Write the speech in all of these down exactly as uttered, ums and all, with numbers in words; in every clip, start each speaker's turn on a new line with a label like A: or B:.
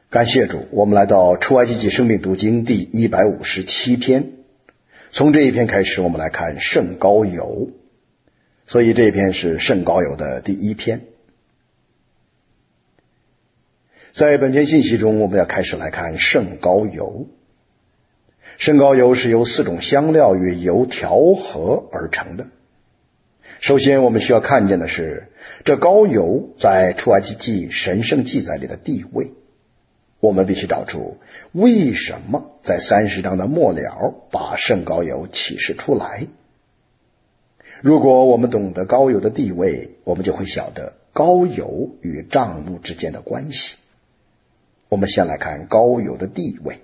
A: 感谢主，我们来到出埃及记生命读经第一百五十七篇。从这一篇开始，我们来看圣膏油，所以这一篇是圣膏油的第一篇。在本篇信息中，我们要开始来看圣膏油。圣膏油是由四种香料与油调和而成的。首先我们需要看见的是，这膏油在出埃及记神圣记载里的地位。我们必须找出为什么在三十章的末了把圣膏油启示出来。如果我们懂得膏油的地位，我们就会晓得膏油与帐幕之间的关系。我们先来看膏油的地位。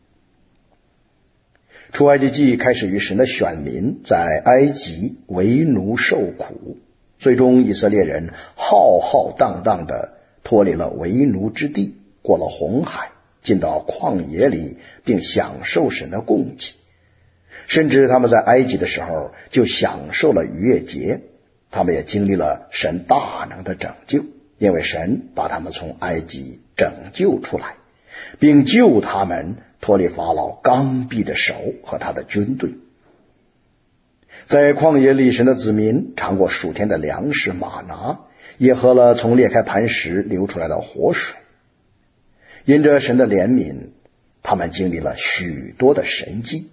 A: 出埃及记开始于神的选民在埃及为奴受苦，最终以色列人浩浩荡荡地脱离了为奴之地，过了红海，进到旷野里，并享受神的供给。甚至他们在埃及的时候就享受了逾越节，他们也经历了神大能的拯救，因为神把他们从埃及拯救出来，并救他们脱离法老刚愎的手和他的军队。在旷野里，神的子民尝过数天的粮食玛拿，也喝了从裂开磐石流出来的活水。因着神的怜悯，他们经历了许多的神迹。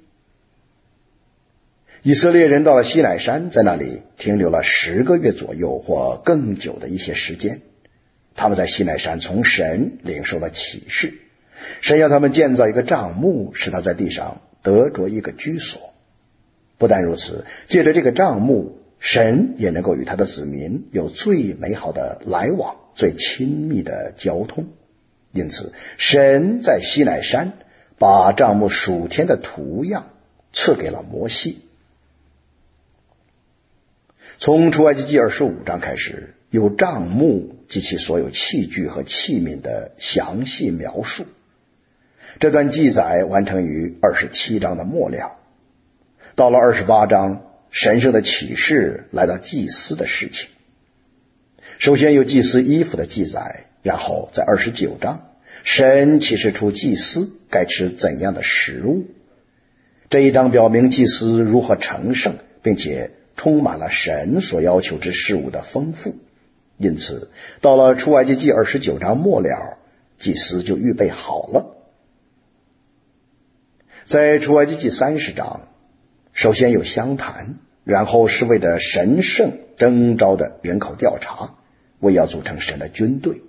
A: 以色列人到了西乃山，在那里停留了十个月左右或更久的一些时间。他们在西乃山从神领受了启示，神要他们建造一个帐幕，使他在地上得着一个居所。不但如此，借着这个帐幕，神也能够与他的子民有最美好的来往，最亲密的交通。因此，神在西乃山把帐幕属天的图样赐给了摩西。从出埃及记二十五章开始，有帐幕及其所有器具和器皿的详细描述。这段记载完成于二十七章的末了。到了二十八章，神圣的启示来到祭司的事情。首先有祭司衣服的记载，然后在二十九章，神启示出祭司该吃怎样的食物。这一章表明祭司如何成圣，并且充满了神所要求之事物的丰富。因此，到了出埃及记二十九章末了，祭司就预备好了。在出埃及记三十章，首先有详谈，然后是为了神圣征召的人口调查，为要组成神的军队。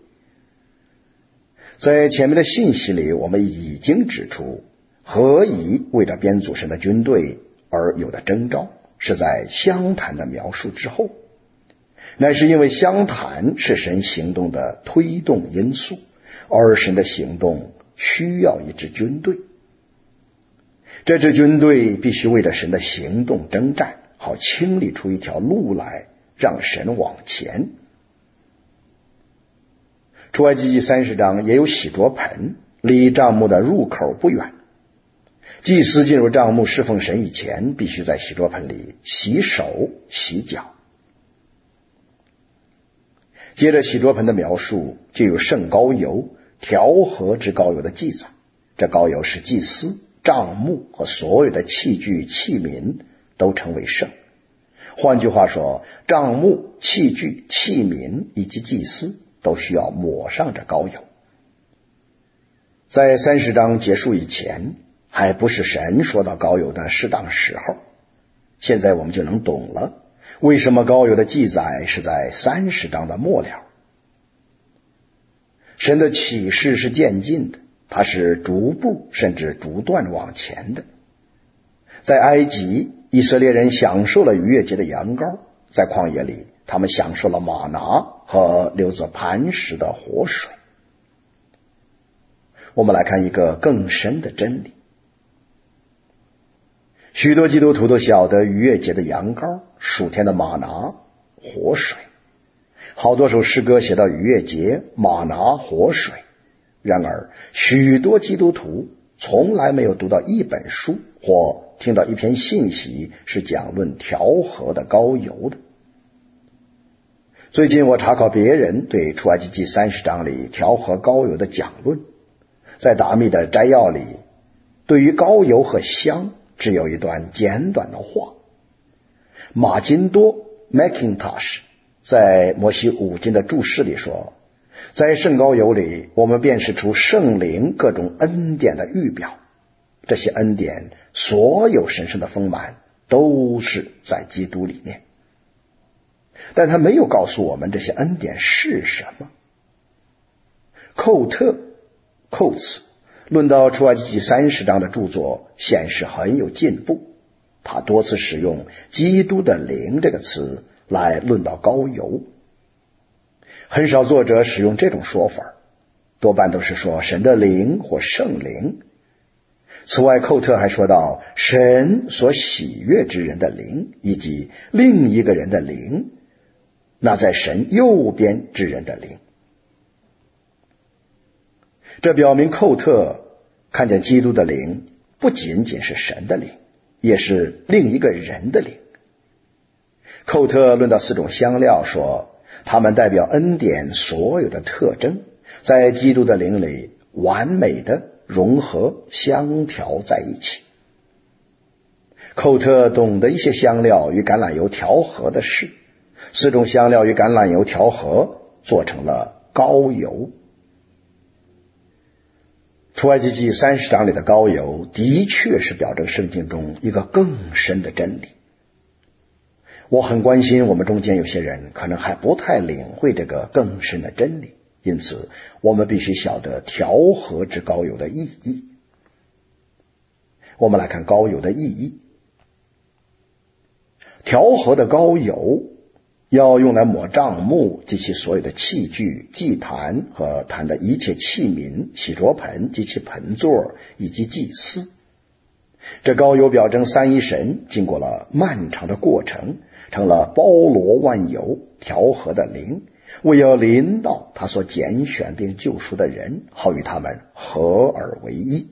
A: 在前面的信息里，我们已经指出，何以为着编组神的军队而有的征召，是在详谈的描述之后。乃是因为详谈是神行动的推动因素，而神的行动需要一支军队。这支军队必须为了神的行动征战，好清理出一条路来，让神往前。出埃及记三十章也有洗濯盆，离帐幕的入口不远。祭司进入帐幕侍奉神以前，必须在洗濯盆里洗手洗脚。接着洗濯盆的描述，就有圣膏油、调和之膏油的记载。这膏油使祭司、帐幕和所有的器具器皿都成为圣。换句话说，帐幕、器具、器皿以及祭司都需要抹上这膏油。在三十章结束以前，还不是神说到膏油的适当时候。现在我们就能懂了，为什么膏油的记载是在三十章的末了。神的启示是渐进的，它是逐步甚至逐段往前的。在埃及，以色列人享受了逾越节的羊羔；在旷野里，他们享受了玛拿和流自磐石的活水。我们来看一个更深的真理。许多基督徒都晓得逾越节的羊羔、数天的玛拿、活水。好多首诗歌写到逾越节、玛拿、活水。然而，许多基督徒从来没有读到一本书或听到一篇信息是讲论调和的膏油的。最近我查考别人对出埃及记三十章里调和膏油的讲论， 在达密的摘要里，对于膏油和香只有一段简短的话。马金多 Mackintosh 在摩西五经的注释里说，在圣膏油里，我们辨识出圣灵各种恩典的预表，这些恩典所有神圣的丰满都是在基督里面。但他没有告诉我们这些恩典是什么。寇特 Coates 论到出埃及记三十章的著作显示很有进步，他多次使用基督的灵这个词来论到膏油。很少作者使用这种说法，多半都是说神的灵或圣灵。此外，寇特还说到神所喜悦之人的灵，以及另一个人的灵，那在神右边之人的灵。这表明寇特看见基督的灵不仅仅是神的灵，也是另一个人的灵。寇特论到四种香料说，它们代表恩典所有的特征，在基督的灵里完美的融合相调在一起。寇特懂得一些香料与橄榄油调和的事，四种香料与橄榄油调和做成了膏油。出埃及记三十章里的膏油的确是表征圣经中一个更深的真理。我很关心我们中间有些人可能还不太领会这个更深的真理，因此我们必须晓得调和之膏油的意义。我们来看膏油的意义。调和的膏油要用来抹帐幕及其所有的器具、祭坛和坛的一切器皿、洗濯盆及其盆座以及祭司。这膏油表征三一神经过了漫长的过程，成了包罗万有调和的灵，为要临到他所拣选并救赎的人，好与他们合而为一。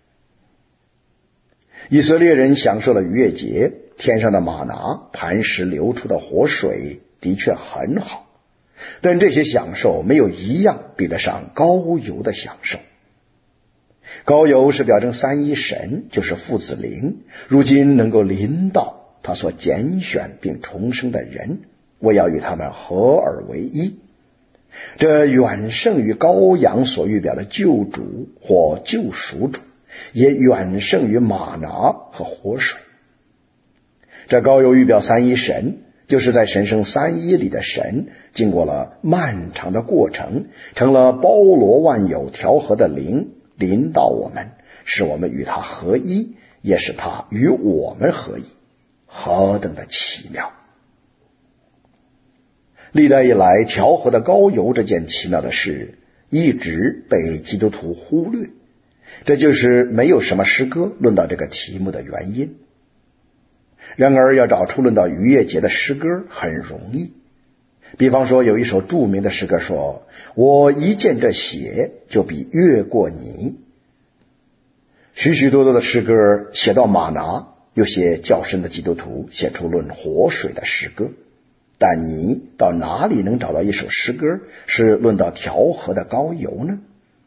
A: 以色列人享受了逾越节，天上的玛拿、磐石流出的活水的确很好，但这些享受没有一样比得上膏油的享受。膏油是表征三一神，就是父子灵，如今能够临到他所拣选并重生的人，为要与他们合而为一。这远胜于羔羊所预表的救主或救赎主，也远胜于玛拿和活水。这膏油预表三一神，就是在神圣三一里的神，经过了漫长的过程，成了包罗万有调和的灵，临到我们，使我们与他合一，也使他与我们合一，何等的奇妙！历代以来，调和的膏油这件奇妙的事一直被基督徒忽略，这就是没有什么诗歌论到这个题目的原因。然而要找出论到逾越节的诗歌很容易，比方说有一首著名的诗歌说，我一见这血就比越过你。许许多多的诗歌写到玛拿，有些较深的基督徒写出论活水的诗歌，但你到哪里能找到一首诗歌是论到调和的膏油呢？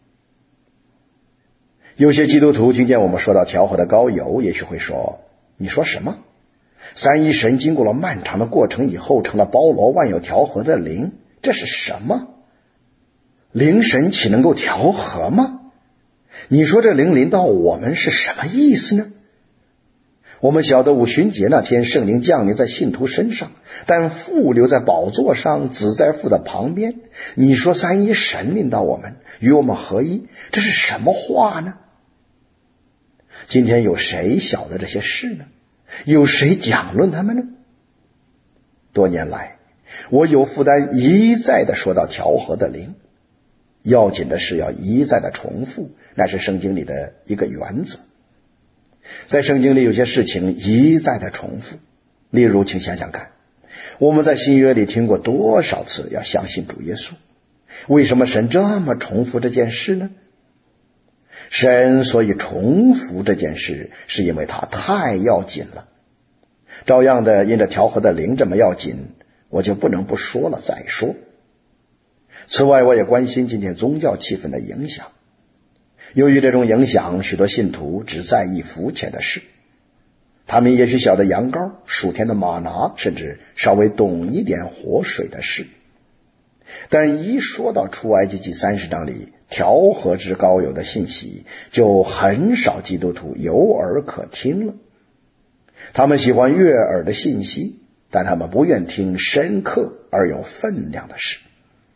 A: 有些基督徒听见我们说到调和的膏油，也许会说，你说什么？三一神经过了漫长的过程以后，成了包罗万有调和的灵，这是什么？灵神岂能够调和吗？你说这灵临到我们是什么意思呢？我们晓得五旬节那天圣灵降临在信徒身上，但父留在宝座上，子在父的旁边。你说三一神临到我们，与我们合一，这是什么话呢？今天有谁晓得这些事呢？有谁讲论他们呢？多年来，我有负担一再的说到调和的灵，要紧的是要一再的重复，那是圣经里的一个原则。在圣经里有些事情一再的重复，例如请想想看，我们在新约里听过多少次要相信主耶稣，为什么神这么重复这件事呢？神所以重复这件事，是因为它太要紧了。照样的，因着调和的灵这么要紧，我就不能不说了再说。此外，我也关心今天宗教气氛的影响。 由于这种影响，许多信徒只在意肤浅的事。他们也许晓得羊羔、数天的玛拿，甚至稍微懂一点活水的事。但一说到出埃及记三十章里调和之膏油的信息，就很少基督徒有耳可听了。他们喜欢悦耳的信息，但他们不愿听深刻而有分量的事。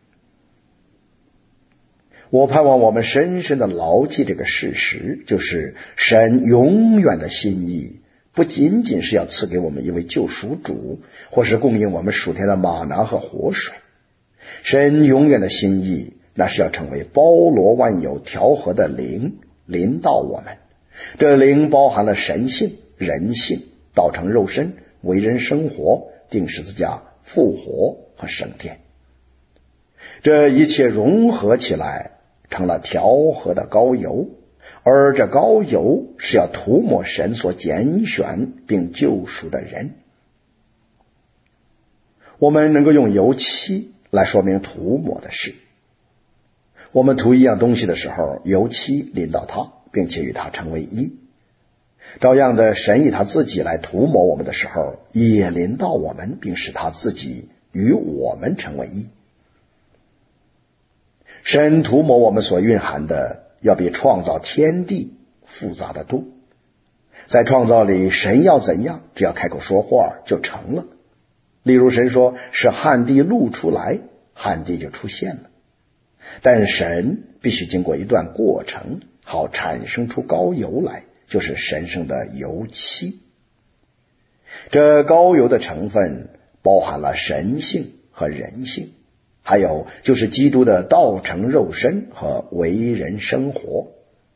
A: 我盼望我们深深地牢记这个事实，就是神永远的心意不仅仅是要赐给我们一位救赎主，或是供应我们属天的玛拿和活水。神永远的心意，那是要成为包罗万有调和的灵临到我们。这灵包含了神性、人性，道成肉身，为人生活，钉十字架，复活和升天。这一切融合起来成了调和的膏油，而这膏油是要涂抹神所拣选并救赎的人。我们能够用油漆来说明涂抹的事。我们涂一样东西的时候，油漆淋到它，并且与它成为一。照样的，神以他自己来涂抹我们的时候，也临到我们，并使他自己与我们成为一。神涂抹我们所蕴含的，要比创造天地复杂的多。在创造里，神要怎样，只要开口说话就成了。例如神说是旱地露出来，旱地就出现了。但神必须经过一段过程，好产生出膏油来，就是神圣的油漆。这膏油的成分包含了神性和人性，还有就是基督的道成肉身和为人生活。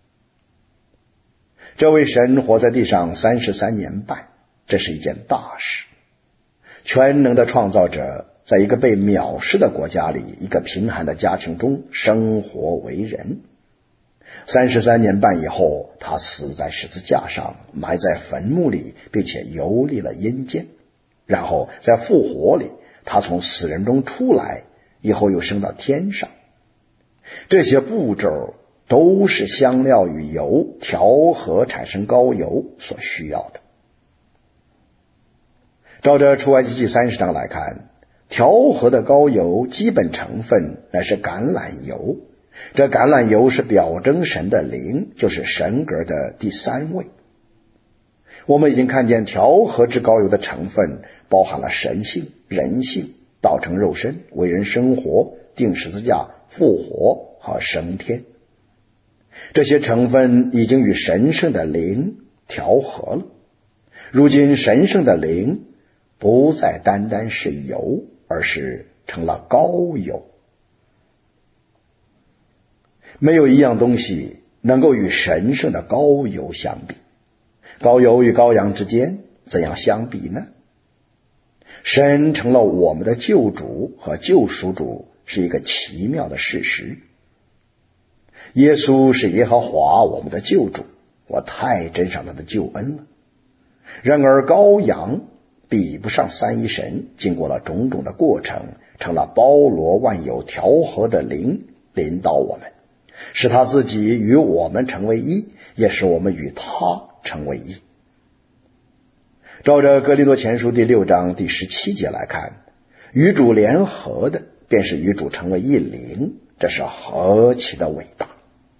A: 这位神活在地上三十三年半，这是一件大事。全能的创造者在一个被藐视的国家里，一个贫寒的家庭中生活为人。三十三年半以后，他死在十字架上，埋在坟墓里，并且游历了阴间。然后在复活里，他从死人中出来，以后又升到天上。这些步骤都是香料与油调和产生膏油所需要的。照着出埃及记三十章来看，调和的膏油基本成分乃是橄榄油。这橄榄油是表征神的灵，就是神格的第三位。我们已经看见调和之膏油的成分包含了神性、人性、道成肉身、为人生活、钉十字架、复活和升天。这些成分已经与神圣的灵调和了。如今神圣的灵不再单单是油，而是成了膏油。没有一样东西能够与神圣的膏油相比。膏油与羔羊之间怎样相比呢？神成了我们的救主和救赎主，是一个奇妙的事实。耶稣是耶和华我们的救主，我太珍赏他的救恩了。然而羔羊比不上三一神，经过了种种的过程，成了包罗万有调和的灵临到我们，使他自己与我们成为一，也使我们与他成为一。照着哥林多前书第六章第十七节来看，与主联合的便是与主成为一灵，这是何其的伟大。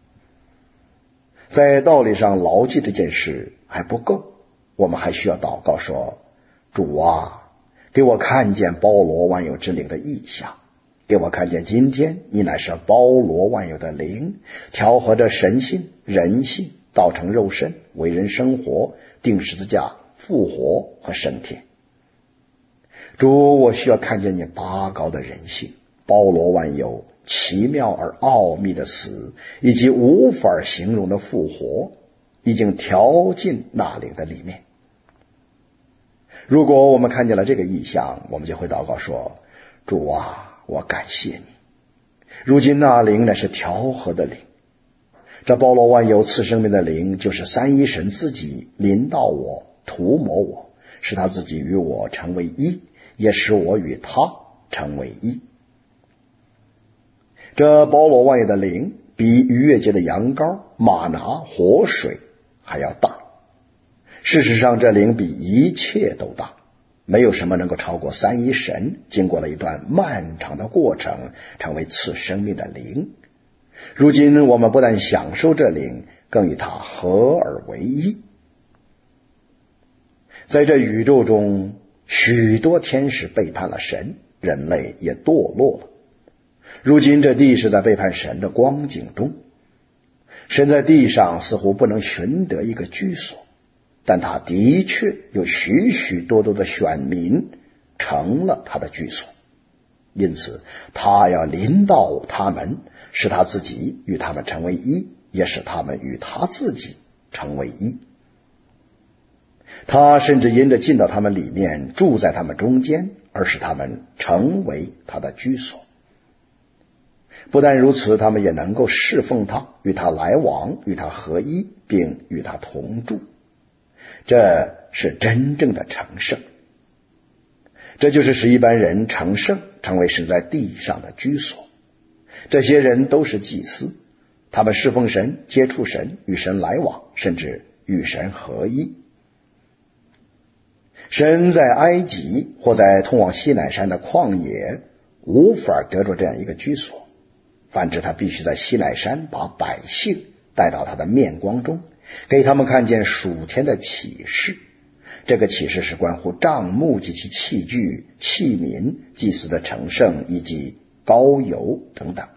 A: 在道理上牢记这件事还不够，我们还需要祷告说，主啊，给我看见包罗万有之灵的意象，给我看见今天你乃是包罗万有的灵，调和着神性、人性，道成肉身，为人生活，钉十字架，复活和升天。主，我需要看见你拔高的人性，包罗万有，奇妙而奥秘的死，以及无法形容的复活，已经调进那灵的里面。如果我们看见了这个意象，我们就会祷告说，主啊，我感谢你。如今那灵乃是调和的灵，这包罗万有赐生命的灵，就是三一神自己临到我，涂抹我，使他自己与我成为一，也使我与他成为一。这包罗万有的灵比逾越节的羊羔、玛拿、活水还要大。事实上，这灵比一切都大，没有什么能够超过三一神经过了一段漫长的过程成为赐生命的灵。如今我们不但享受这灵，更与它合而为一。在这宇宙中，许多天使背叛了神，人类也堕落了。如今这地是在背叛神的光景中，神在地上似乎不能寻得一个居所，但他的确有许许多多的选民成了他的居所，因此他要临到他们，使他自己与他们成为一，也使他们与他自己成为一。他甚至因着进到他们里面，住在他们中间，而使他们成为他的居所。不但如此，他们也能够侍奉他，与他来往，与他合一，并与他同住。这是真正的成圣。这就是使一般人成圣，成为神在地上的居所。这些人都是祭司，他们侍奉神，接触神，与神来往，甚至与神合一。神在埃及或在通往西乃山的旷野无法得着这样一个居所，反之他必须在西乃山把百姓带到他的面光中，给他们看见属天的启示。这个启示是关乎帐幕及其器具、器皿、祭司的成圣以及膏油等等。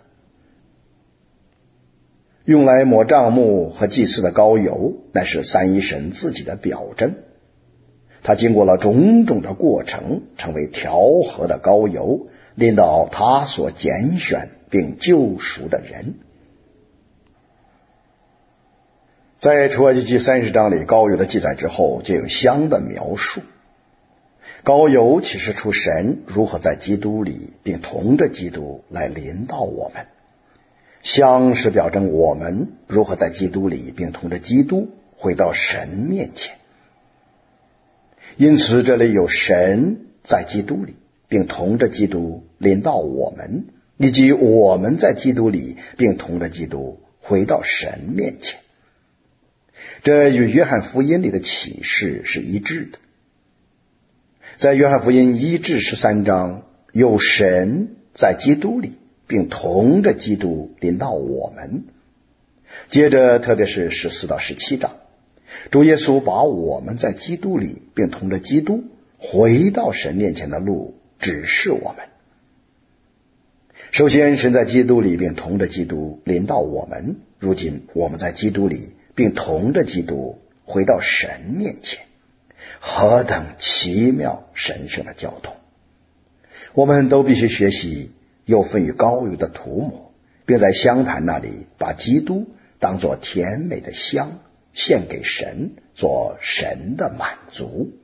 A: 用来抹帐幕和祭司的膏油，乃是三一神自己的表征。他经过了种种的过程，成为调和的膏油，临到他所拣选并救赎的人。在出埃及记三十章里膏油的记载之后，就有香的描述。膏油启示出神如何在基督里并同着基督来临到我们，香是表征我们如何在基督里并同着基督回到神面前。因此这里有神在基督里并同着基督临到我们，以及我们在基督里并同着基督回到神面前。这与约翰福音里的启示是一致的。在约翰福音一至十三章，有神在基督里并同着基督临到我们。接着特别是十四到十七章，主耶稣把我们在基督里并同着基督回到神面前的路指示我们。首先，神在基督里并同着基督临到我们，如今我们在基督里并同着基督回到神面前，何等奇妙神圣的交通！我们都必须学习有份于膏油的涂抹，并在香坛那里把基督当作甜美的香献给神，做神的满足。